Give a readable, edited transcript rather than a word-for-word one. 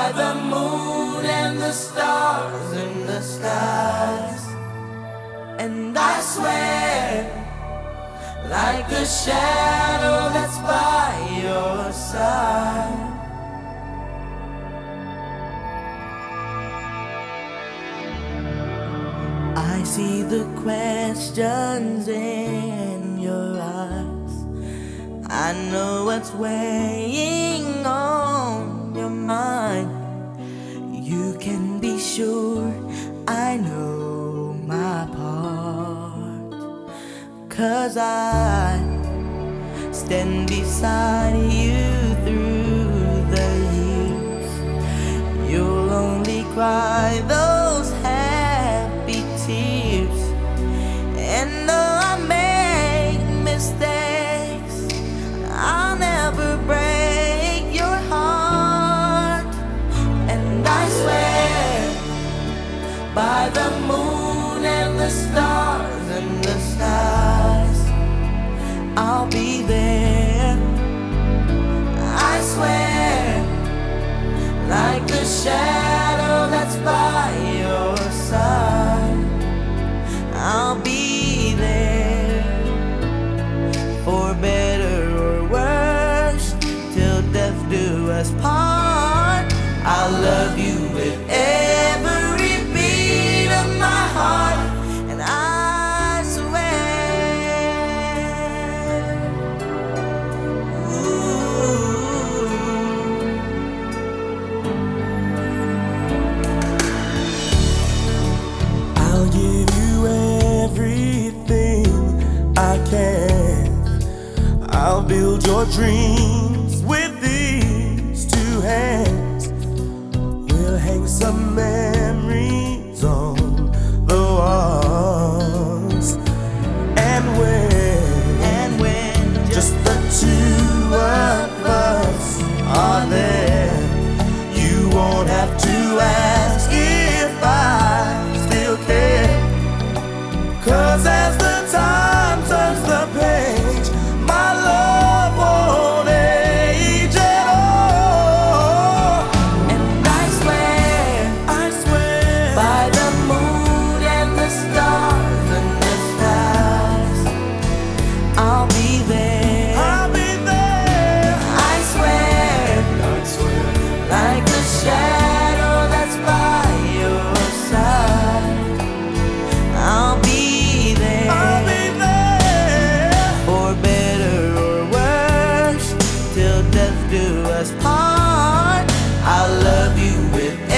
by the moon and the stars in the skies. And I swear, like a shadow that's by your side. I see the questions in your eyes. I know what's weighing on your mind. You can be sure I know my part, 'cause I stand beside you through the years. You'll only cry those happy tears. And though I make mistakes, I'll never break your heart. And I swear, by the moon and the stars and the skies, I'll be there. I swear, like the shadow that's by your side, I'll be there. For better or worse, till death do us part. I'll love you with every beat of my heart. And I swear, ooh, I'll give you everything I can. I'll build your dreams with these two hands. We'll hang some memories on the walls. And when just the two of us are there, you won't have to ask if I still care. 'Cause as the time turns the page, my love won't age at all. and I swear, by the moon and the stars and the skies, I'll be there. I'll be there. I swear, like the shadow that's by your side, I'll be there. I'll be there. For better or worse, till death do us part. I'll love you with